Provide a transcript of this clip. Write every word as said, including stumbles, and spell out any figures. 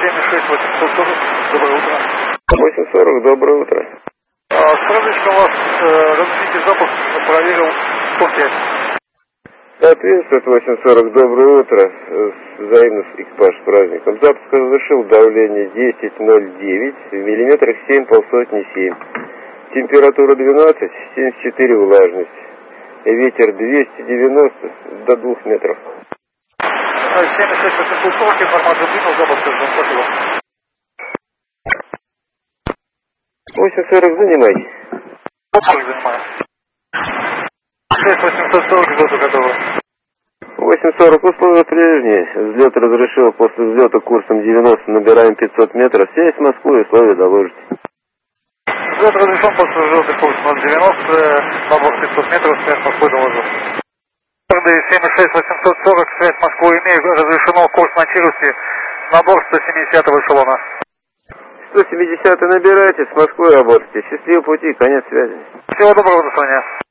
семь шесть восемьсот сорок, доброе утро. восемь сорок, доброе утро. А, Сразочка у вас э, размите запуск, проверил сто пять. Соответствует восемь сорок, доброе утро. Взаимно экипаж с праздником. Запуск разрешил, давление десять ноль девять, в миллиметрах семь, полсотни семь. Температура двенадцать, семьдесят четыре влажность. Ветер двести девяносто до двух метров. семь шесть восемьсот сорок, информацию принял, запуск ждем, спасибо. восемь сорок, занимай. сорок занимаю. шесть восемьсот сорок, взлету готовы. восемь сорок, условия прежние. Взлет разрешил, после взлета курсом девяносто набираем пятьсот метров. Связь с Москвой, условия доложите. Взлет разрешен, после взлета курсом девяносто, набор пятьсот метров, связь с Москвой доложу. семь шесть восемьсот сорок, связь с Москвой имею, разрешено курс на Чирусти, набор сто семидесятого эшелона. сто семидесятый набирайте, с Москвой работайте. Счастливого пути, конец связи. Всего доброго, до свидания.